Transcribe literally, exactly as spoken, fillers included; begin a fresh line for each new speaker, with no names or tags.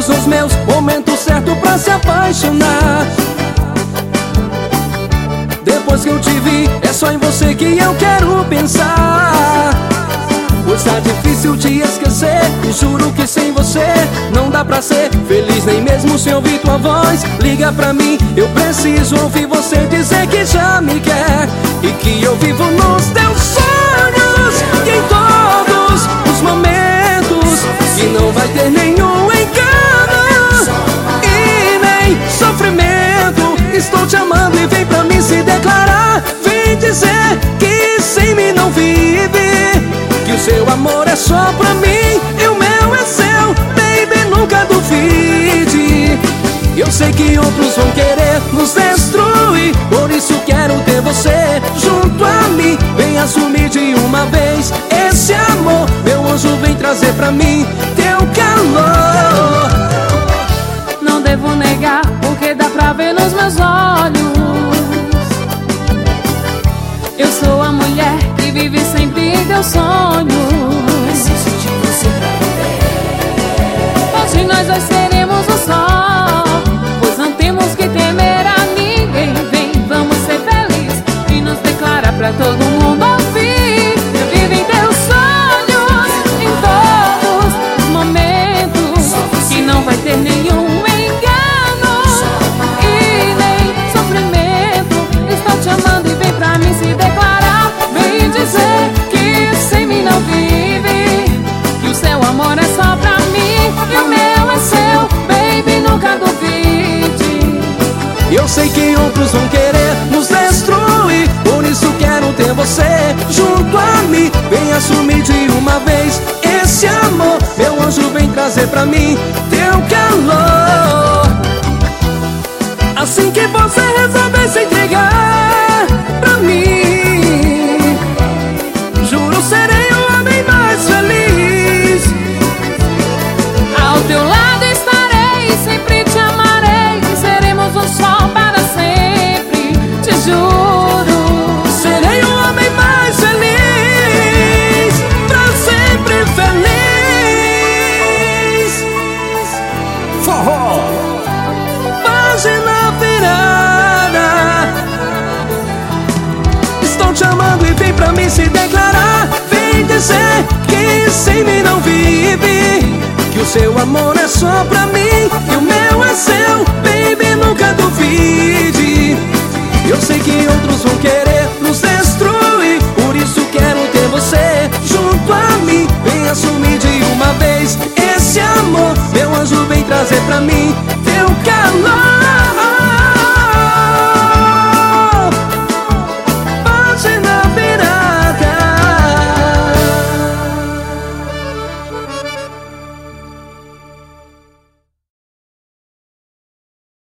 estamos nos meus momentos certos pra se apaixonar. Depois que eu te vi, é só em você que eu quero pensar. Pois tá difícil te esquecer, e juro que sem você não dá pra ser feliz, nem mesmo sem ouvir tua voz. Liga pra mim, eu preciso ouvir você dizer que já me quer e que eu vivo nos teus sonhos, e em todos os momentos, que não vai ter nenhum engano e nem sofrimento. Estou te amando e vem pra mim se declarar. Vem dizer que sem mim não vive, que o seu amor é só pra mim e o meu é seu, baby, nunca duvide. Eu sei que outros vão querer nos destruir, por isso quero ter você junto a mim. Vem assumir de uma vez esse amor, meu anjo, vem trazer pra mim teu calor.
Não devo negar, porque dá pra ver nos meus olhos. Eu sou a mulher que vive sempre em teu sonho.
Preciso de você pra viver.
Hoje nós dois seremos o sol, pois não temos que temer a ninguém. Vem, vamos ser felizes e nos declarar pra todo mundo ouvir. Eu vivo em teus sonhos, em todos os momentos, que não vai ter nenhum engano e nem sofrimento. Estou te amando e vem pra mim se declarar. Vem dizer que sem mim não vive, que o seu amor é só pra mim e o meu é seu, baby, nunca duvide.
Eu sei que outros vão querer nos destruir, por isso quero ter você junto a mim. Vem assumir de uma vez esse amor, meu anjo, vem trazer pra mim teu calor. Assim que você resolver se entregar pra mim, juro serei o homem mais feliz.
Ao teu lado estarei, sempre te amarei, e seremos um sol para sempre, te juro.
Serei o homem mais feliz, pra sempre feliz. Forró, página virada. Estou te amando e vem pra mim se declarar. Vem dizer que sem mim não vive, que o seu amor é só pra mim e o meu é seu, baby, nunca duvide. Eu sei que outros vão querer nos destruir, por isso quero ter você junto a mim. Vem assumir de uma vez esse amor, meu anjo, vem trazer pra mim